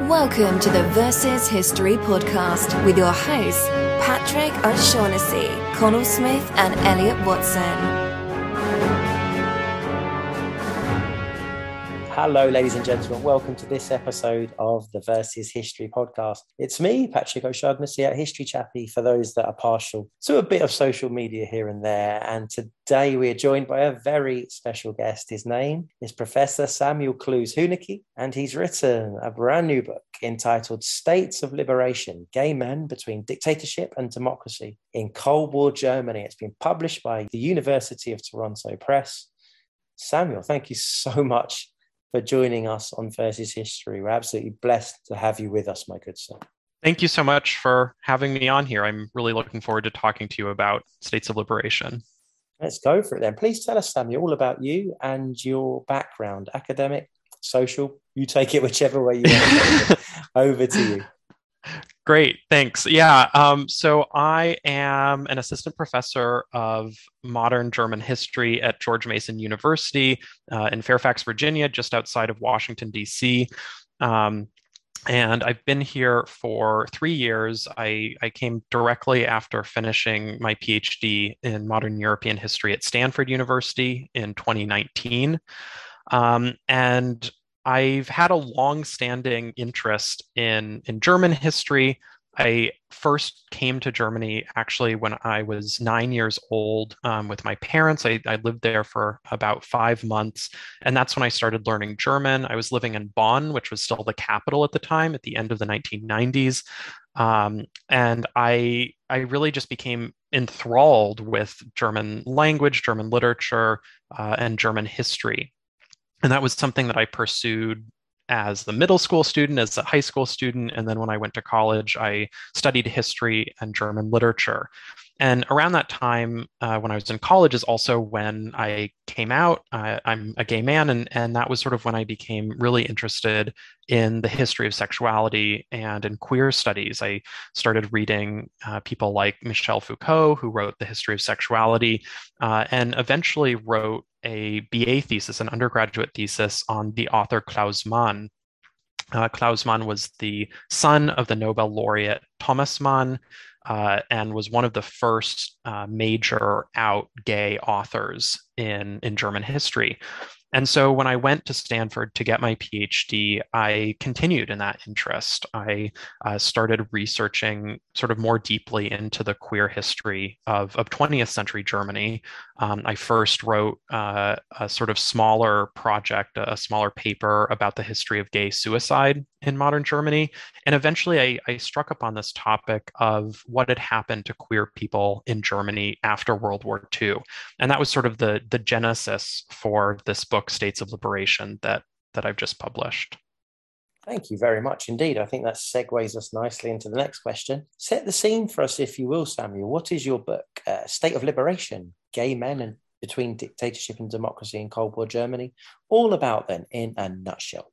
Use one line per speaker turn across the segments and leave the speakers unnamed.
Welcome to the Versus History Podcast with your hosts, Patrick O'Shaughnessy, Connell Smith, and Elliot Watson.
Hello, ladies and gentlemen. Welcome to this episode of the Versus History Podcast. It's me, Patrick O'Shaughnessy, at History Chappy, for those that are partial to a bit of social media here and there. And today we are joined by a very special guest. His name is Professor Samuel Clues-Hunicke, and he's written a brand new book entitled States of Liberation, Gay Men Between Dictatorship and Democracy in Cold War Germany. It's been published by the University of Toronto Press. Samuel, thank you so much for joining us on Versus History. We're absolutely blessed to have you with us, my good sir.
Thank you so much for having me on here. I'm really looking forward to talking to you about States of Liberation.
Let's go for it then. Please tell us, Samuel, all about you and your background, academic, social. You take it whichever way you want. Over to you.
Great, thanks. So I am an assistant professor of modern German history at George Mason University in Fairfax, Virginia, just outside of Washington, D.C. And I've been here for 3 years. I came directly after finishing my PhD in modern European history at Stanford University in 2019. And I've had a long-standing interest in German history. I first came to Germany actually when I was 9 years old with my parents. I lived there for about 5 months, and that's when I started learning German. I was living in Bonn, which was still the capital at the time, at the end of the 1990s. And I really just became enthralled with German language, German literature, and German history. And that was something that I pursued as the middle school student, as a high school student. And then when I went to college, I studied history and German literature. And around that time, when I was in college, is also when I came out. I'm a gay man, and that was sort of when I became really interested in the history of sexuality and in queer studies. I started reading people like Michel Foucault, who wrote The History of Sexuality, and eventually wrote a BA thesis, an undergraduate thesis, on the author Klaus Mann. Klaus Mann was the son of the Nobel laureate Thomas Mann, and was one of the first major out gay authors in German history. And so when I went to Stanford to get my PhD, I continued in that interest. I started researching sort of more deeply into the queer history of 20th century Germany. I first wrote a sort of smaller project, a smaller paper about the history of gay suicide in modern Germany. And eventually I struck upon this topic of what had happened to queer people in Germany after World War II. And that was sort of the genesis for this book, States of Liberation, that I've just published.
Thank you very much indeed. I think that segues us nicely into the next question. Set the scene for us, if you will, Samuel. What is your book, State of Liberation, Gay Men and Between Dictatorship and Democracy in Cold War Germany, all about then, in a nutshell?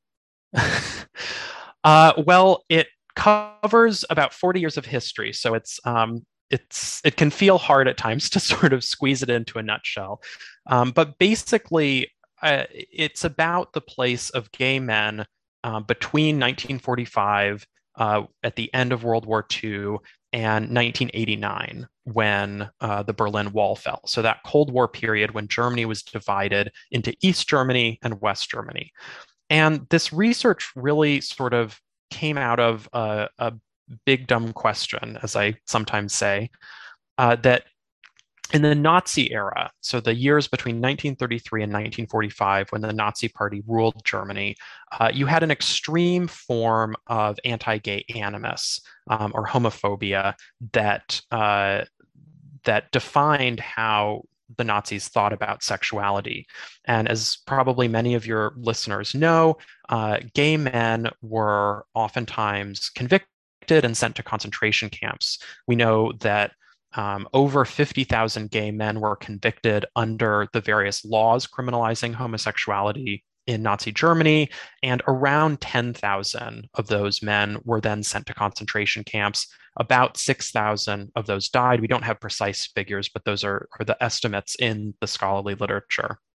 Well, it covers about 40 years of history, so it can feel hard at times to sort of squeeze it into a nutshell. But basically, it's about the place of gay men between 1945, at the end of World War II, and 1989, when the Berlin Wall fell. So that Cold War period when Germany was divided into East Germany and West Germany. And this research really sort of came out of a big dumb question, as I sometimes say, that in the Nazi era, so the years between 1933 and 1945, when the Nazi Party ruled Germany, you had an extreme form of anti-gay animus or homophobia that defined how the Nazis thought about sexuality. And as probably many of your listeners know, gay men were oftentimes convicted and sent to concentration camps. We know that over 50,000 gay men were convicted under the various laws criminalizing homosexuality in Nazi Germany, and around 10,000 of those men were then sent to concentration camps. About 6,000 of those died. We don't have precise figures, but those are the estimates in the scholarly literature.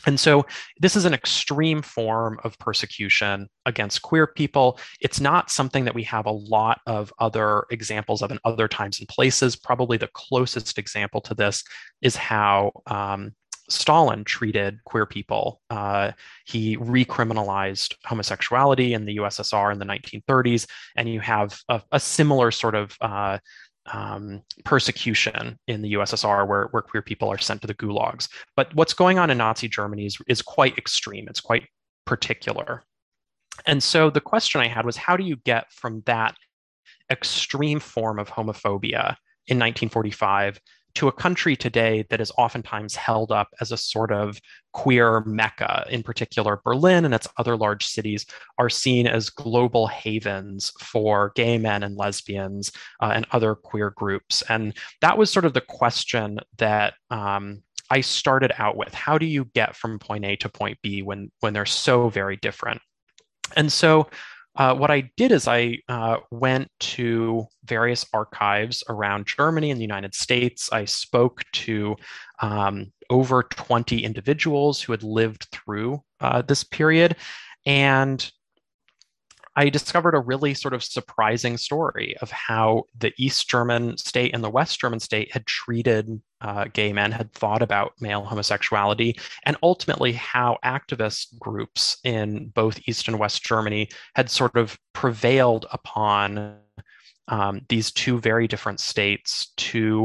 And so this is an extreme form of persecution against queer people. It's not something that we have a lot of other examples of in other times and places. Probably the closest example to this is how Stalin treated queer people. He recriminalized homosexuality in the USSR in the 1930s, and you have a similar sort of persecution in the USSR where queer people are sent to the gulags. But what's going on in Nazi Germany is quite extreme. It's quite particular. And so the question I had was, how do you get from that extreme form of homophobia in 1945 to a country today that is oftentimes held up as a sort of queer mecca? In particular, Berlin and its other large cities are seen as global havens for gay men and lesbians and other queer groups. And that was sort of the question that I started out with. How do you get from point A to point B when they're so very different? And so what I did is I went to various archives around Germany and the United States. I spoke to over 20 individuals who had lived through this period. And I discovered a really sort of surprising story of how the East German state and the West German state had treated gay men, had thought about male homosexuality, and ultimately how activist groups in both East and West Germany had sort of prevailed upon these two very different states to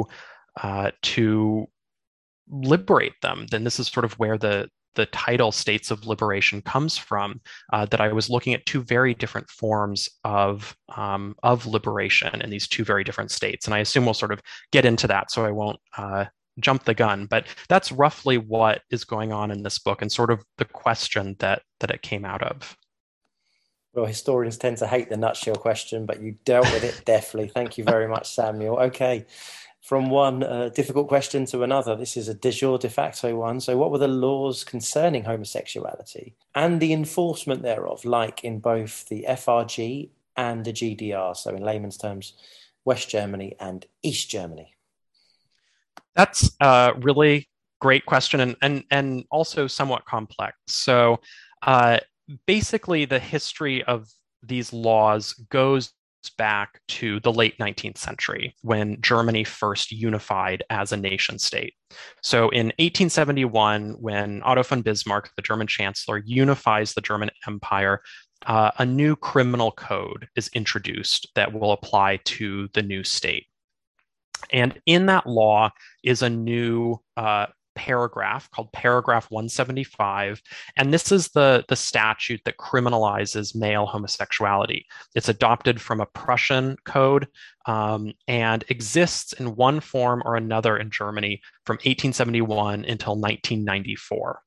liberate them. Then this is sort of where the title States of Liberation comes from, that I was looking at two very different forms of liberation in these two very different states. And I assume we'll sort of get into that, so I won't jump the gun. But that's roughly what is going on in this book and sort of the question that it came out of.
Well, historians tend to hate the nutshell question, but you dealt with it deftly. Thank you very much, Samuel. Okay. From one difficult question to another, this is a de jure de facto one. So what were the laws concerning homosexuality and the enforcement thereof, like in both the FRG and the GDR? So in layman's terms, West Germany and East Germany.
That's a really great question and also somewhat complex. So basically the history of these laws goes back to the late 19th century when Germany first unified as a nation state. So in 1871, when Otto von Bismarck, the German chancellor, unifies the German Empire, a new criminal code is introduced that will apply to the new state. And in that law is a new paragraph called Paragraph 175. And this is the statute that criminalizes male homosexuality. It's adopted from a Prussian code and exists in one form or another in Germany from 1871 until 1994.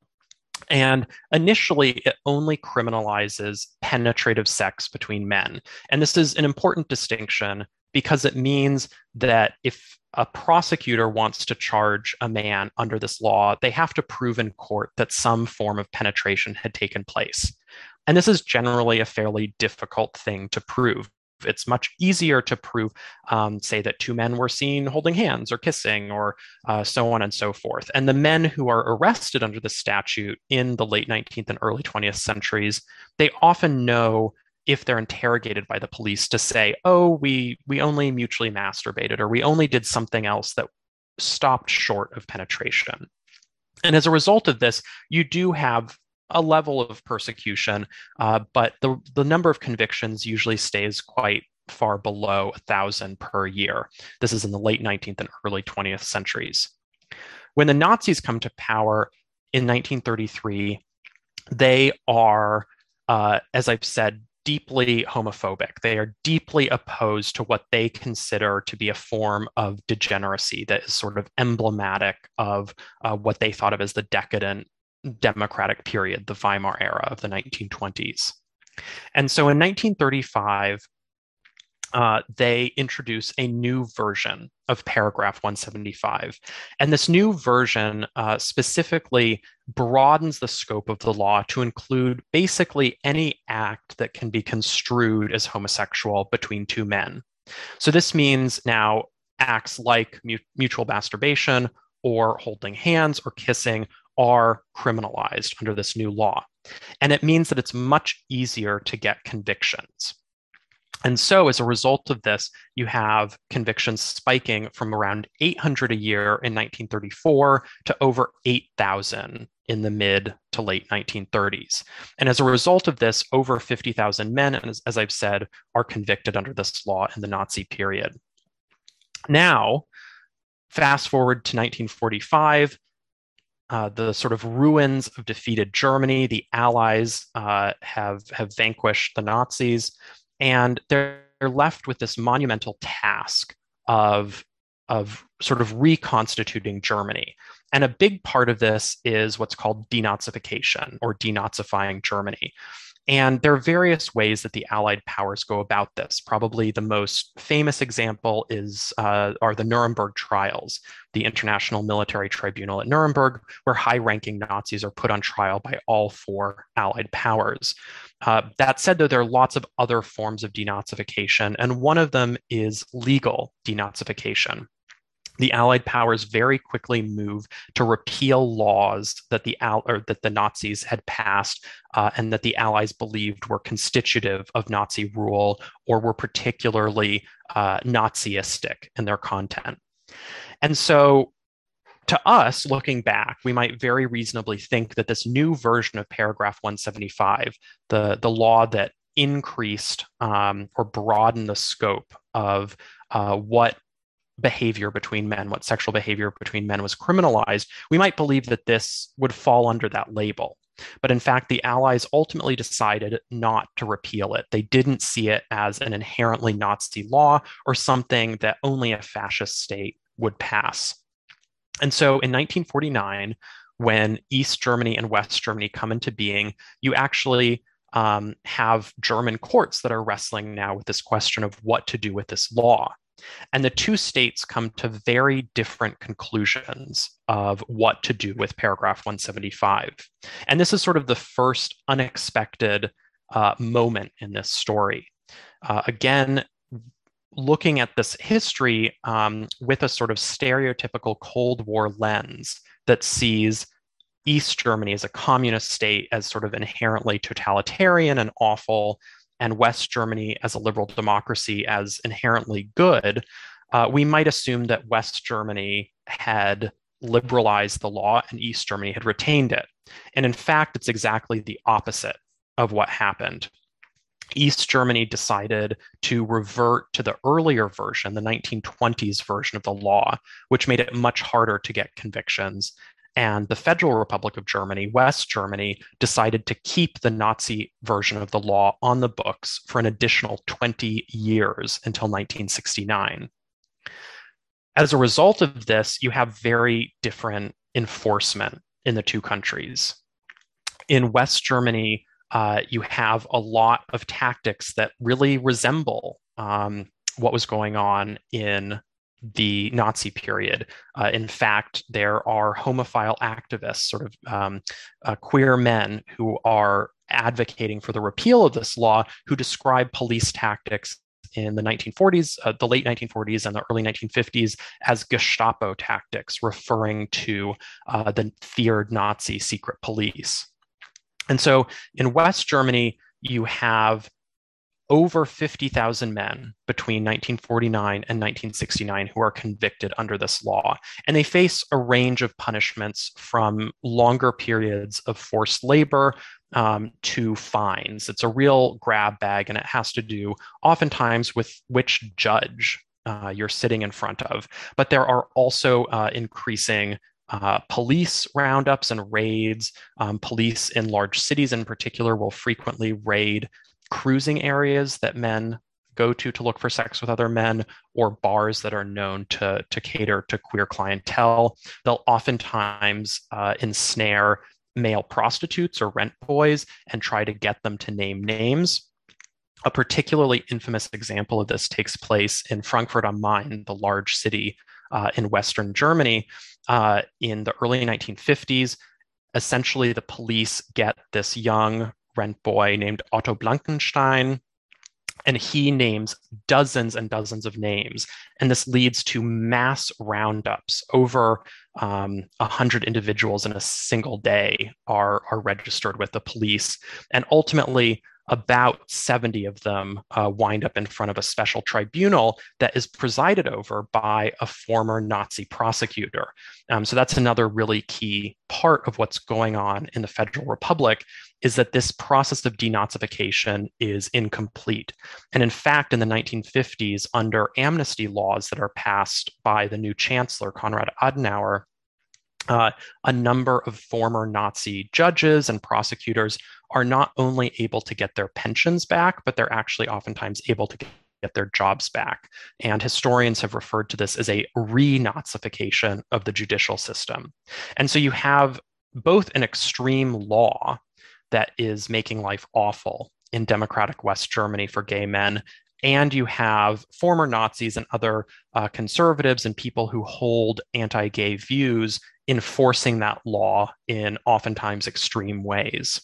And initially, it only criminalizes penetrative sex between men. And this is an important distinction because it means that if a prosecutor wants to charge a man under this law, they have to prove in court that some form of penetration had taken place. And this is generally a fairly difficult thing to prove. It's much easier to prove, say, that two men were seen holding hands or kissing or so on and so forth. And the men who are arrested under the statute in the late 19th and early 20th centuries, they often know if they're interrogated by the police to say, oh, we only mutually masturbated, or we only did something else that stopped short of penetration. And as a result of this, you do have a level of persecution, but the number of convictions usually stays quite far below 1,000 per year. This is in the late 19th and early 20th centuries. When the Nazis come to power in 1933, they are, as I've said, deeply homophobic. They are deeply opposed to what they consider to be a form of degeneracy that is sort of emblematic of what they thought of as the decadent democratic period, the Weimar era of the 1920s. And so in 1935, they introduce a new version of Paragraph 175. And this new version specifically broadens the scope of the law to include basically any act that can be construed as homosexual between two men. So this means now acts like mutual masturbation or holding hands or kissing are criminalized under this new law. And it means that it's much easier to get convictions. And so as a result of this, you have convictions spiking from around 800 a year in 1934 to over 8,000 in the mid to late 1930s. And as a result of this, over 50,000 men, as I've said, are convicted under this law in the Nazi period. Now, fast forward to 1945, the sort of ruins of defeated Germany, the Allies have vanquished the Nazis, and they're left with this monumental task of sort of reconstituting Germany. And a big part of this is what's called denazification, or denazifying Germany. And there are various ways that the Allied powers go about this. Probably the most famous example are the Nuremberg trials, the International Military Tribunal at Nuremberg, where high-ranking Nazis are put on trial by all four Allied powers. That said, though, there are lots of other forms of denazification, and one of them is legal denazification. The Allied powers very quickly move to repeal laws that the Nazis had passed and that the Allies believed were constitutive of Nazi rule or were particularly Nazistic in their content. And so, to us, looking back, we might very reasonably think that this new version of paragraph 175, the law that increased or broadened the scope of what behavior between men, what sexual behavior between men was criminalized, we might believe that this would fall under that label. But in fact, the Allies ultimately decided not to repeal it. They didn't see it as an inherently Nazi law or something that only a fascist state would pass. And so in 1949, when East Germany and West Germany come into being, you actually have German courts that are wrestling now with this question of what to do with this law. And the two states come to very different conclusions of what to do with paragraph 175. And this is sort of the first unexpected moment in this story. Again, looking at this history with a sort of stereotypical Cold War lens that sees East Germany as a communist state as sort of inherently totalitarian and awful, and West Germany as a liberal democracy as inherently good, we might assume that West Germany had liberalized the law and East Germany had retained it. And in fact, it's exactly the opposite of what happened. East Germany decided to revert to the earlier version, the 1920s version of the law, which made it much harder to get convictions. And the Federal Republic of Germany, West Germany, decided to keep the Nazi version of the law on the books for an additional 20 years until 1969. As a result of this, you have very different enforcement in the two countries. In West Germany, you have a lot of tactics that really resemble what was going on in the Nazi period. In fact, there are homophile activists, sort of queer men who are advocating for the repeal of this law, who describe police tactics in the 1940s, the late 1940s and the early 1950s as Gestapo tactics, referring to the feared Nazi secret police. And so in West Germany, you have over 50,000 men between 1949 and 1969 who are convicted under this law. And they face a range of punishments from longer periods of forced labor to fines. It's a real grab bag, and it has to do oftentimes with which judge you're sitting in front of. But there are also increasing police roundups and raids. Police in large cities in particular will frequently raid cruising areas that men go to look for sex with other men, or bars that are known to cater to queer clientele. They'll oftentimes ensnare male prostitutes or rent boys and try to get them to name names. A particularly infamous example of this takes place in Frankfurt am Main, the large city in Western Germany, in the early 1950s. Essentially, the police get this young rent boy named Otto Blankenstein, and he names dozens and dozens of names. And this leads to mass roundups over 100 individuals in a single day are registered with the police. And ultimately, about 70 of them wind up in front of a special tribunal that is presided over by a former Nazi prosecutor. So that's another really key part of what's going on in the Federal Republic, is that this process of denazification is incomplete. And in fact, in the 1950s, under amnesty laws that are passed by the new chancellor, Konrad Adenauer, a number of former Nazi judges and prosecutors are not only able to get their pensions back, but they're actually oftentimes able to get their jobs back. And historians have referred to this as a re-Nazification of the judicial system. And so you have both an extreme law that is making life awful in democratic West Germany for gay men, and you have former Nazis and other conservatives and people who hold anti-gay views enforcing that law in oftentimes extreme ways.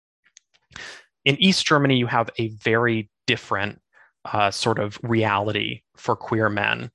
In East Germany, you have a very different sort of reality for queer men.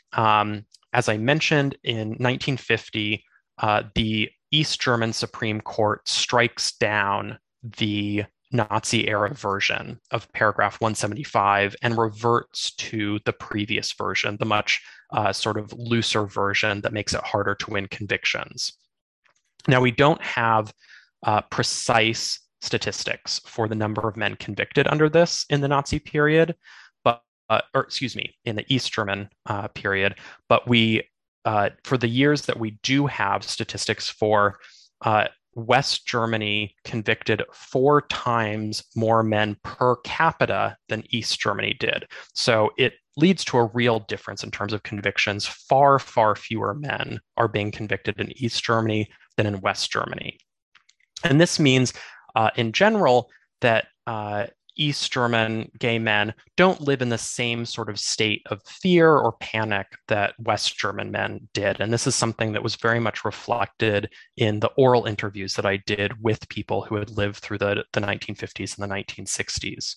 As I mentioned, in 1950, the East German Supreme Court strikes down the Nazi-era version of paragraph 175 and reverts to the previous version, the much sort of looser version that makes it harder to win convictions. Now, we don't have precise statistics for the number of men convicted under this in the Nazi period, but, in the East German period, but we, for the years that we do have statistics for, West Germany convicted 4 times more men per capita than East Germany did. So it leads to a real difference in terms of convictions. Far, far fewer men are being convicted in East Germany than in West Germany. And this means, in general, that East German gay men don't live in the same sort of state of fear or panic that West German men did. And this is something that was very much reflected in the oral interviews that I did with people who had lived through the 1950s and the 1960s.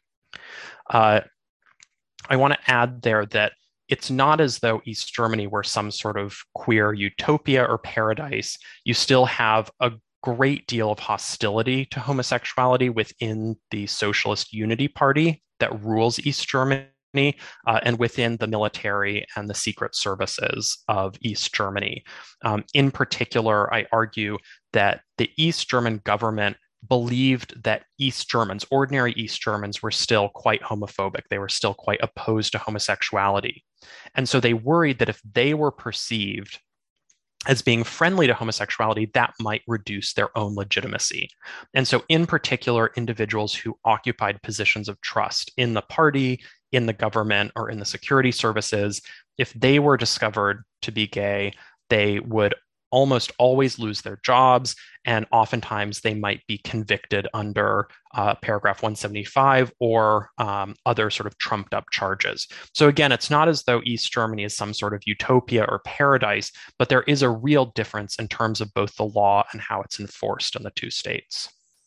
I want to add there that it's not as though East Germany were some sort of queer utopia or paradise. You still have a great deal of hostility to homosexuality within the Socialist Unity Party that rules East Germany, and within the military and the secret services of East Germany. In particular, I argue that the East German government believed that East Germans, ordinary East Germans, were still quite homophobic. They were still quite opposed to homosexuality. And so they worried that if they were perceived as being friendly to homosexuality, that might reduce their own legitimacy. And so in particular, individuals who occupied positions of trust in the party, in the government, or in the security services, if they were discovered to be gay, they would almost always lose their jobs, and oftentimes they might be convicted under paragraph 175 or other sort of trumped up charges. So again, it's not as though East Germany is some sort of utopia or paradise, but there is a real difference in terms of both the law and how it's enforced in the two states.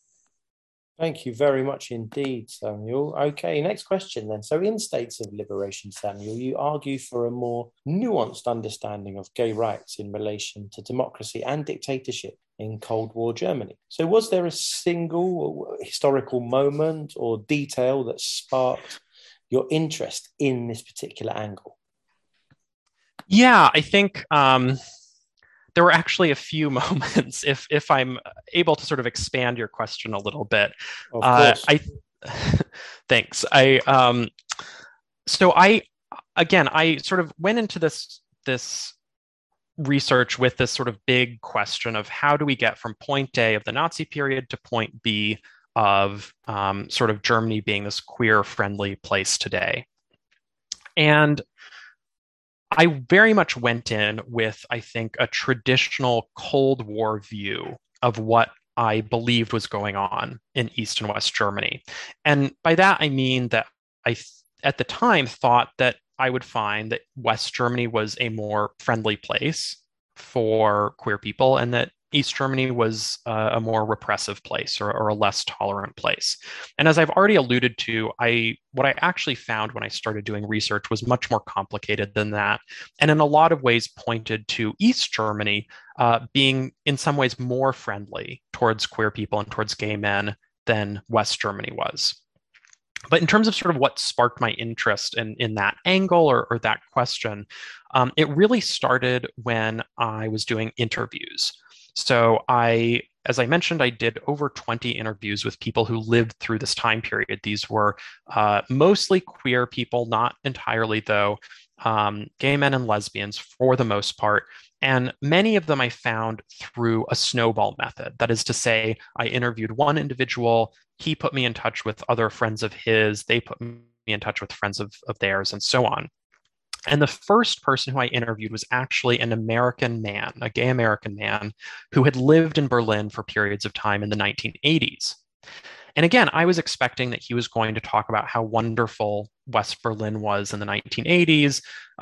Thank you very much indeed, Samuel. Okay, next question then. So in States of Liberation, Samuel, you argue for a more nuanced understanding of gay rights in relation to democracy and dictatorship in Cold War Germany. So was there a single historical moment or detail that sparked your interest in this particular angle?
Yeah, I think there were actually a few moments, if I'm able to sort of expand your question a little bit.
Of course.
Thanks. So I sort of went into this research with this sort of big question of how do we get from point A of the Nazi period to point B of sort of Germany being this queer-friendly place today. And I very much went in with, I think, a traditional Cold War view of what I believed was going on in East and West Germany. And by that, I mean that I, at the time, thought that I would find that West Germany was a more friendly place for queer people, and that East Germany was a more repressive place or a less tolerant place. And as I've already alluded to, what I actually found when I started doing research was much more complicated than that, and in a lot of ways pointed to East Germany being in some ways more friendly towards queer people and towards gay men than West Germany was. But in terms of sort of what sparked my interest in that angle or that question, it really started when I was doing interviews. So as I mentioned, I did over 20 interviews with people who lived through this time period. These were mostly queer people, not entirely though, gay men and lesbians for the most part. And many of them I found through a snowball method. That is to say, I interviewed one individual, he put me in touch with other friends of his, they put me in touch with friends of theirs, and so on. And the first person who I interviewed was actually an American man, a gay American man, who had lived in Berlin for periods of time in the 1980s. And again, I was expecting that he was going to talk about how wonderful West Berlin was in the 1980s,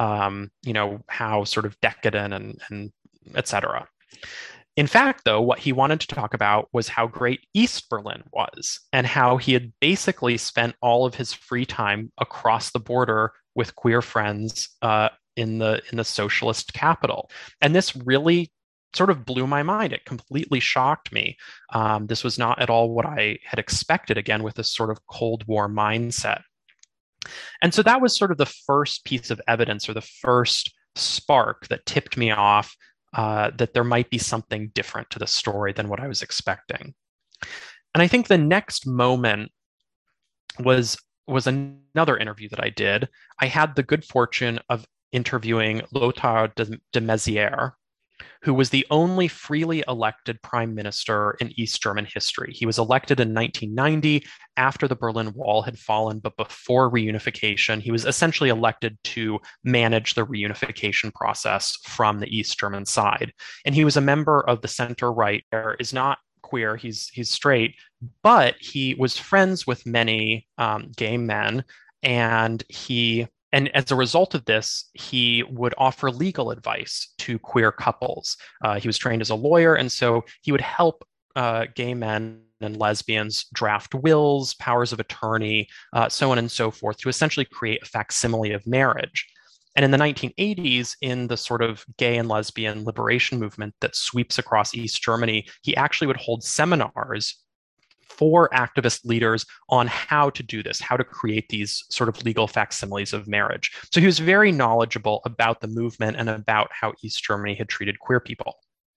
how sort of decadent and et cetera. In fact, though, what he wanted to talk about was how great East Berlin was and how he had basically spent all of his free time across the border with queer friends in the socialist capital. And this really sort of blew my mind. It completely shocked me. This was not at all what I had expected, again, with this sort of Cold War mindset. And so that was sort of the first piece of evidence or the first spark that tipped me off that there might be something different to the story than what I was expecting. And I think the next moment was another interview that I did. I had the good fortune of interviewing Lothar de Maizière, who was the only freely elected prime minister in East German history. He was elected in 1990 after the Berlin Wall had fallen, but before reunification. He was essentially elected to manage the reunification process from the East German side. And he was a member of the center-right. Is not queer, he's straight, but he was friends with many gay men, and as a result of this, he would offer legal advice to queer couples. He was trained as a lawyer, and so he would help gay men and lesbians draft wills, powers of attorney, so on and so forth, to essentially create a facsimile of marriage. And in the 1980s, in the sort of gay and lesbian liberation movement that sweeps across East Germany, he actually would hold seminars for activist leaders on how to do this, how to create these sort of legal facsimiles of marriage. So he was very knowledgeable about the movement and about how East Germany had treated queer people.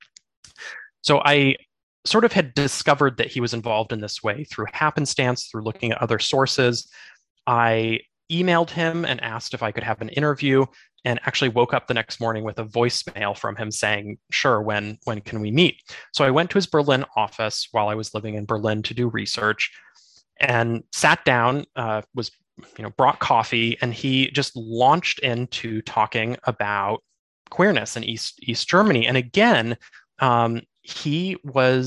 So I sort of had discovered that he was involved in this way through happenstance, through looking at other sources. I emailed him and asked if I could have an interview, and actually woke up the next morning with a voicemail from him saying, sure, when can we meet? So I went to his Berlin office while I was living in Berlin to do research and sat down, brought coffee, and he just launched into talking about queerness in East Germany. And again, he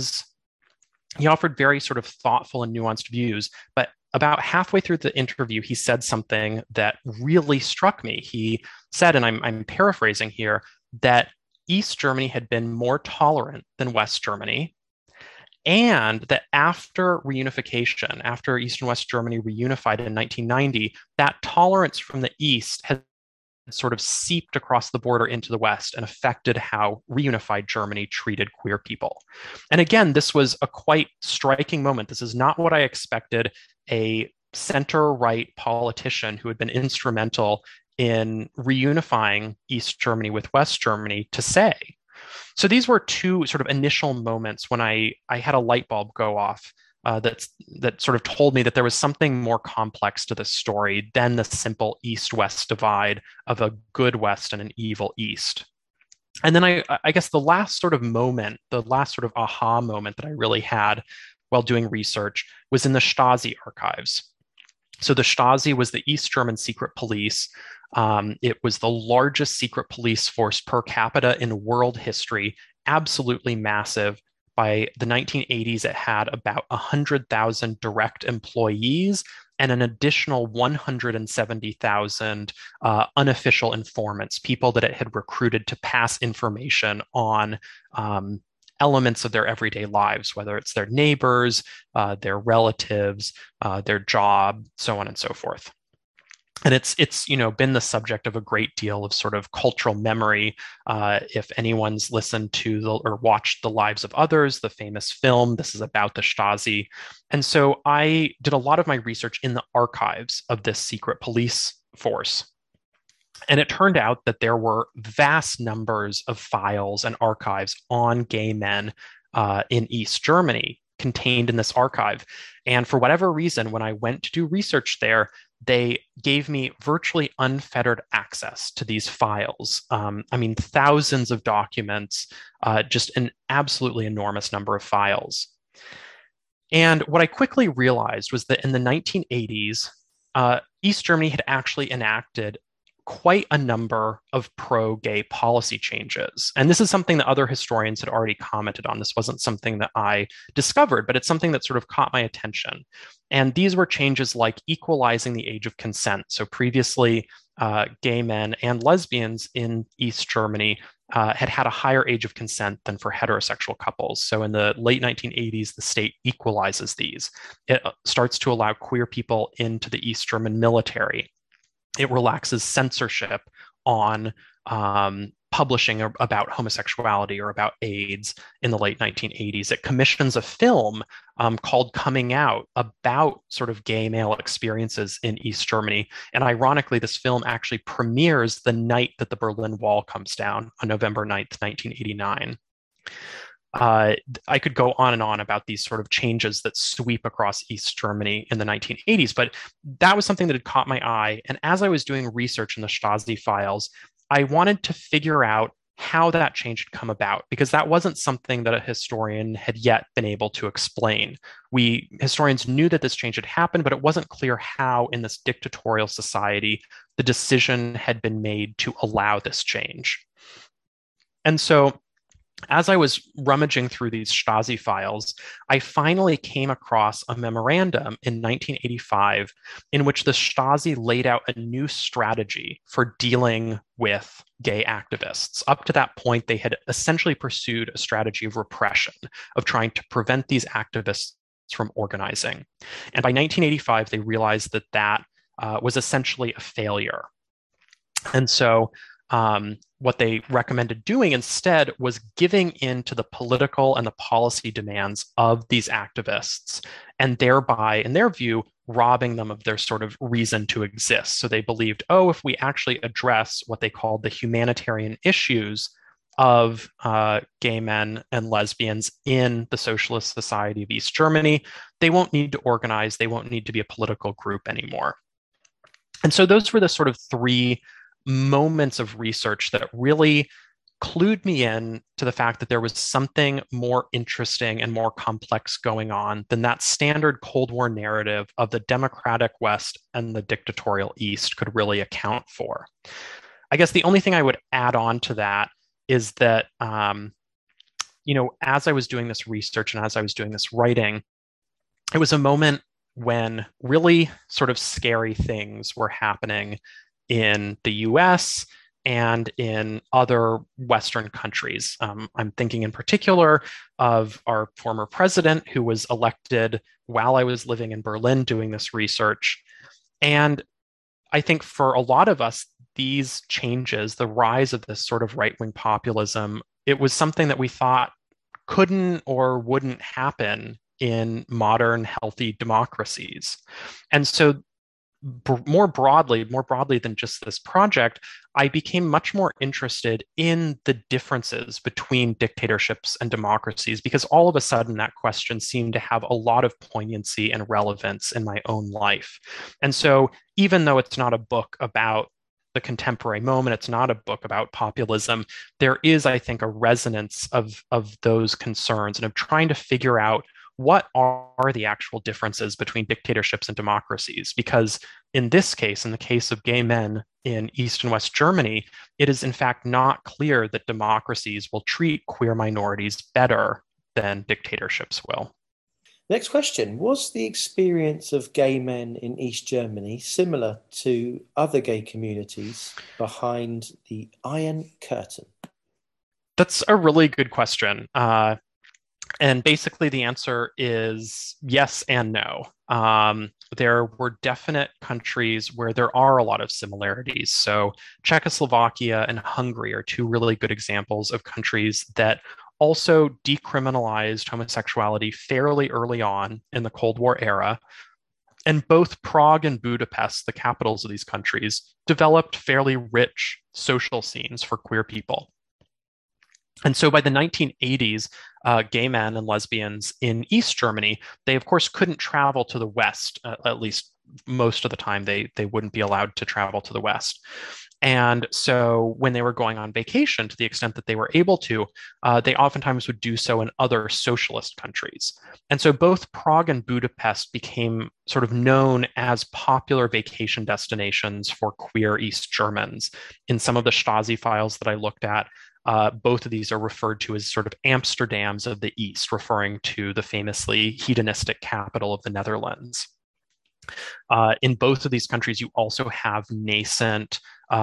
offered very sort of thoughtful and nuanced views, but about halfway through the interview, he said something that really struck me. He said, and I'm paraphrasing here, that East Germany had been more tolerant than West Germany, and that after reunification, after East and West Germany reunified in 1990, that tolerance from the East had sort of seeped across the border into the West and affected how reunified Germany treated queer people. And again, this was a quite striking moment. This is not what I expected a center-right politician who had been instrumental in reunifying East Germany with West Germany to say. So these were two sort of initial moments when I had a light bulb go off that sort of told me that there was something more complex to this story than the simple East-West divide of a good West and an evil East. And then I guess the last sort of moment, the last sort of aha moment that I really had while doing research was in the Stasi archives. So the Stasi was the East German secret police. It was the largest secret police force per capita in world history, absolutely massive. By the 1980s, it had about 100,000 direct employees and an additional 170,000 unofficial informants, people that it had recruited to pass information on elements of their everyday lives, whether it's their neighbors, their relatives, their job, so on and so forth. And it's been the subject of a great deal of sort of cultural memory. If anyone's listened to or watched The Lives of Others, the famous film, this is about the Stasi. And so I did a lot of my research in the archives of this secret police force. And it turned out that there were vast numbers of files and archives on gay men in East Germany contained in this archive. And for whatever reason, when I went to do research there, they gave me virtually unfettered access to these files. Thousands of documents, just an absolutely enormous number of files. And what I quickly realized was that in the 1980s, East Germany had actually enacted quite a number of pro-gay policy changes. And this is something that other historians had already commented on. This wasn't something that I discovered, but it's something that sort of caught my attention. And these were changes like equalizing the age of consent. So previously, gay men and lesbians in East Germany had a higher age of consent than for heterosexual couples. So in the late 1980s, the state equalizes these. It starts to allow queer people into the East German military. It relaxes censorship on publishing about homosexuality or about AIDS in the late 1980s. It commissions a film called Coming Out about sort of gay male experiences in East Germany. And ironically, this film actually premieres the night that the Berlin Wall comes down on November 9th, 1989. I could go on and on about these sort of changes that sweep across East Germany in the 1980s, but that was something that had caught my eye. And as I was doing research in the Stasi files, I wanted to figure out how that change had come about, because that wasn't something that a historian had yet been able to explain. Historians knew that this change had happened, but it wasn't clear how in this dictatorial society the decision had been made to allow this change. And so as I was rummaging through these Stasi files, I finally came across a memorandum in 1985 in which the Stasi laid out a new strategy for dealing with gay activists. Up to that point, they had essentially pursued a strategy of repression, of trying to prevent these activists from organizing. And by 1985, they realized that that was essentially a failure. And so what they recommended doing instead was giving in to the political and the policy demands of these activists, and thereby, in their view, robbing them of their sort of reason to exist. So they believed, if we actually address what they called the humanitarian issues of gay men and lesbians in the Socialist Society of East Germany, they won't need to organize, they won't need to be a political group anymore. And so those were the sort of three moments of research that really clued me in to the fact that there was something more interesting and more complex going on than that standard Cold War narrative of the democratic West and the dictatorial East could really account for. I guess the only thing I would add on to that is that, as I was doing this research and as I was doing this writing, it was a moment when really sort of scary things were happening in the US and in other Western countries. I'm thinking in particular of our former president who was elected while I was living in Berlin doing this research. And I think for a lot of us, these changes, the rise of this sort of right-wing populism, it was something that we thought couldn't or wouldn't happen in modern, healthy democracies. And so more broadly than just this project, I became much more interested in the differences between dictatorships and democracies, because all of a sudden that question seemed to have a lot of poignancy and relevance in my own life. And so even though it's not a book about the contemporary moment, it's not a book about populism, there is, I think, a resonance of those concerns and of trying to figure out what are the actual differences between dictatorships and democracies? Because in this case, in the case of gay men in East and West Germany, it is in fact not clear that democracies will treat queer minorities better than dictatorships will.
Next question. Was the experience of gay men in East Germany similar to other gay communities behind the Iron Curtain?
That's a really good question. And basically, the answer is yes and no. There were definite countries where there are a lot of similarities. So, Czechoslovakia and Hungary are two really good examples of countries that also decriminalized homosexuality fairly early on in the Cold War era. And both Prague and Budapest, the capitals of these countries, developed fairly rich social scenes for queer people. And so by the 1980s, gay men and lesbians in East Germany, they of course couldn't travel to the West, at least most of the time they wouldn't be allowed to travel to the West. And so when they were going on vacation, to the extent that they were able to, they oftentimes would do so in other socialist countries. And so both Prague and Budapest became sort of known as popular vacation destinations for queer East Germans. In some of the Stasi files that I looked at, both of these are referred to as sort of Amsterdams of the East, referring to the famously hedonistic capital of the Netherlands. In both of these countries, you also have nascent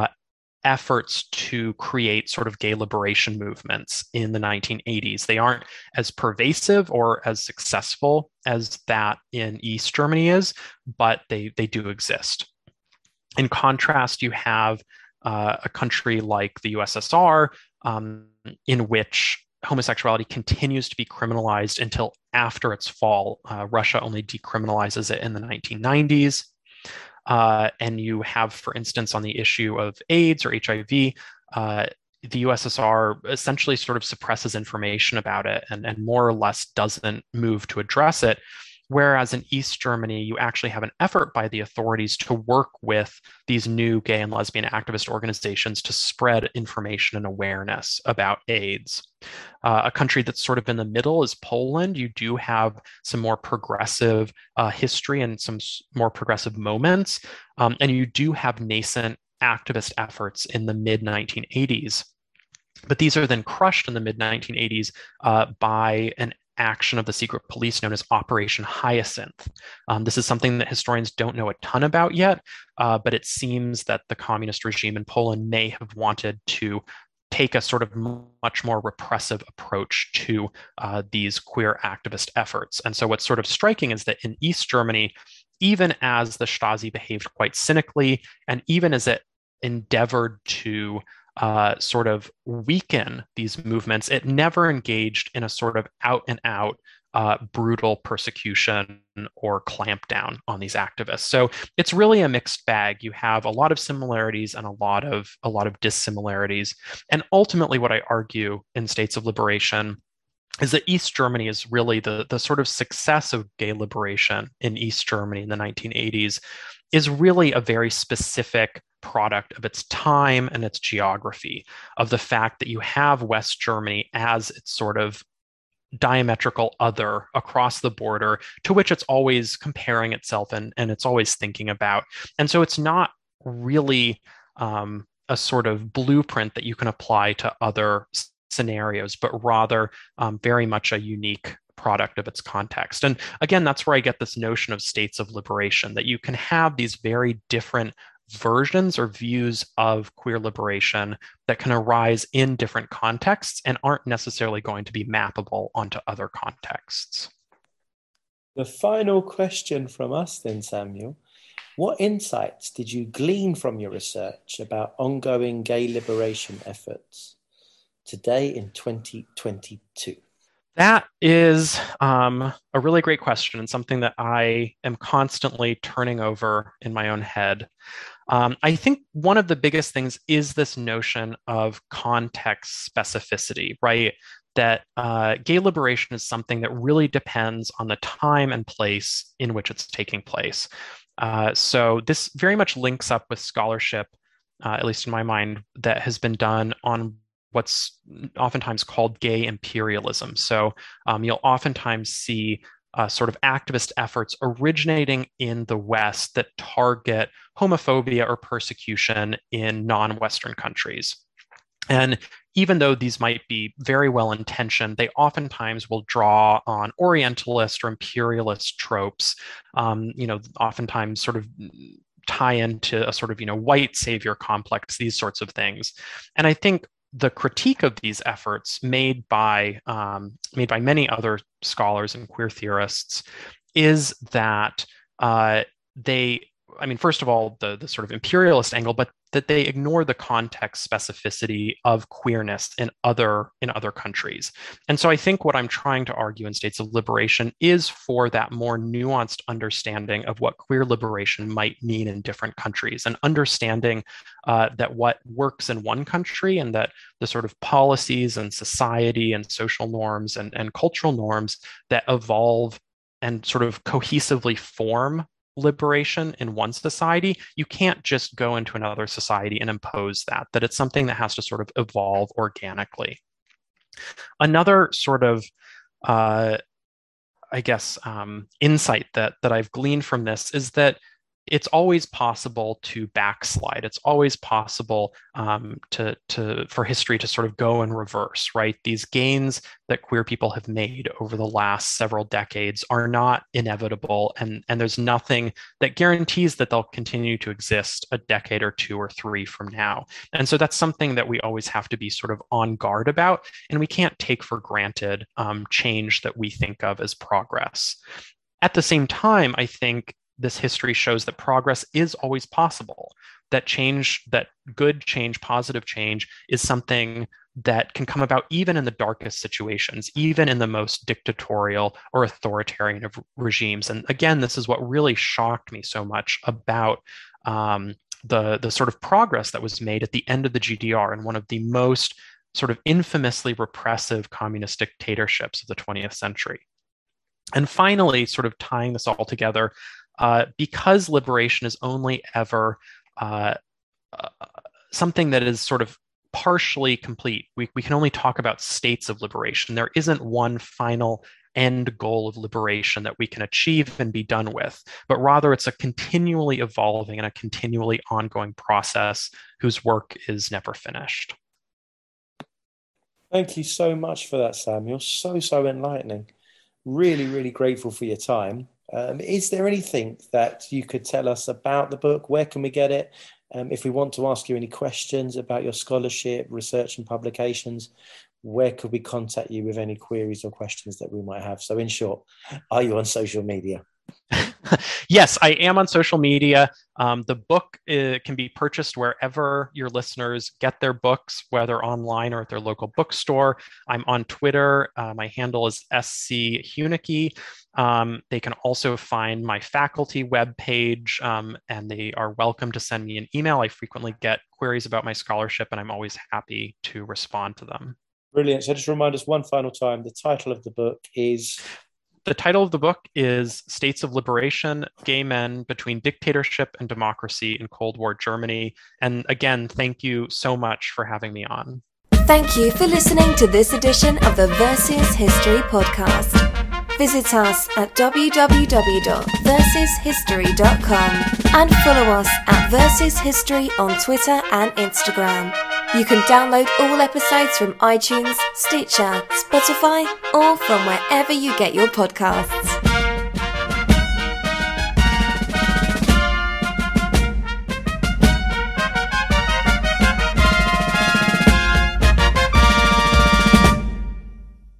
efforts to create sort of gay liberation movements in the 1980s. They aren't as pervasive or as successful as that in East Germany is, but they do exist. In contrast, you have a country like the USSR, in which homosexuality continues to be criminalized until after its fall. Russia only decriminalizes it in the 1990s. And you have, for instance, on the issue of AIDS or HIV, the USSR essentially sort of suppresses information about it and more or less doesn't move to address it. Whereas in East Germany, you actually have an effort by the authorities to work with these new gay and lesbian activist organizations to spread information and awareness about AIDS. A country that's sort of in the middle is Poland. You do have some more progressive history and some more progressive moments, and you do have nascent activist efforts in the mid-1980s. But these are then crushed in the mid-1980s by an action of the secret police known as Operation Hyacinth. This is something that historians don't know a ton about yet, but it seems that the communist regime in Poland may have wanted to take a sort of much more repressive approach to these queer activist efforts. And so what's sort of striking is that in East Germany, even as the Stasi behaved quite cynically, and even as it endeavored to sort of weaken these movements, it never engaged in a sort of out and out brutal persecution or clampdown on these activists. So it's really a mixed bag. You have a lot of similarities and a lot of dissimilarities. And ultimately, what I argue in States of Liberation is that East Germany is really the sort of success of gay liberation in East Germany in the 1980s is really a very specific product of its time and its geography, of the fact that you have West Germany as its sort of diametrical other across the border to which it's always comparing itself and it's always thinking about. And so it's not really a sort of blueprint that you can apply to other scenarios, but rather very much a unique product of its context. And again, that's where I get this notion of states of liberation, that you can have these very different versions or views of queer liberation that can arise in different contexts and aren't necessarily going to be mappable onto other contexts.
The final question from us then, Samuel. What insights did you glean from your research about ongoing gay liberation efforts today in 2022?
That is a really great question and something that I am constantly turning over in my own head. I think one of the biggest things is this notion of context specificity, right? That gay liberation is something that really depends on the time and place in which it's taking place. So this very much links up with scholarship, at least in my mind, that has been done on what's oftentimes called gay imperialism. So you'll oftentimes see sort of activist efforts originating in the West that target homophobia or persecution in non-Western countries. And even though these might be very well intentioned, they oftentimes will draw on Orientalist or imperialist tropes, oftentimes sort of tie into a sort of, white savior complex, these sorts of things. And I think the critique of these efforts made by many other scholars and queer theorists is that first of all, the sort of imperialist angle, but that they ignore the context specificity of queerness in other countries. And so I think what I'm trying to argue in States of Liberation is for that more nuanced understanding of what queer liberation might mean in different countries, and understanding that what works in one country and that the sort of policies and society and social norms and cultural norms that evolve and sort of cohesively form liberation in one society, you can't just go into another society and impose that it's something that has to sort of evolve organically. Another sort of, insight that I've gleaned from this is that it's always possible to backslide. It's always possible for history to sort of go in reverse, right? These gains that queer people have made over the last several decades are not inevitable, and there's nothing that guarantees that they'll continue to exist a decade or two or three from now. And so that's something that we always have to be sort of on guard about, and we can't take for granted change that we think of as progress. At the same time, I think this history shows that progress is always possible, that change, that good change, positive change is something that can come about even in the darkest situations, even in the most dictatorial or authoritarian of regimes. And again, this is what really shocked me so much about the sort of progress that was made at the end of the GDR in one of the most sort of infamously repressive communist dictatorships of the 20th century. And finally, sort of tying this all together, because liberation is only ever something that is sort of partially complete. We can only talk about states of liberation. There isn't one final end goal of liberation that we can achieve and be done with, but rather it's a continually evolving and a continually ongoing process whose work is never finished.
Thank you so much for that, Sam. You're so enlightening. Really, really grateful for your time. Is there anything that you could tell us about the book? Where can we get it? If we want to ask you any questions about your scholarship, research and publications, where could we contact you with any queries or questions that we might have? So in short, are you on social media?
Yes, I am on social media. The book can be purchased wherever your listeners get their books, whether online or at their local bookstore. I'm on Twitter. My handle is SC Hunicke. They can also find my faculty webpage, and they are welcome to send me an email. I frequently get queries about my scholarship, and I'm always happy to respond to them.
Brilliant. So just remind us one final time, the title of the book is...
The title of the book is States of Liberation, Gay Men Between Dictatorship and Democracy in Cold War Germany. And again, thank you so much for having me on.
Thank you for listening to this edition of the Versus History podcast. Visit us at www.versushistory.com and follow us at Versus History on Twitter and Instagram. You can download all episodes from iTunes, Stitcher, Spotify, or from wherever you get your podcasts.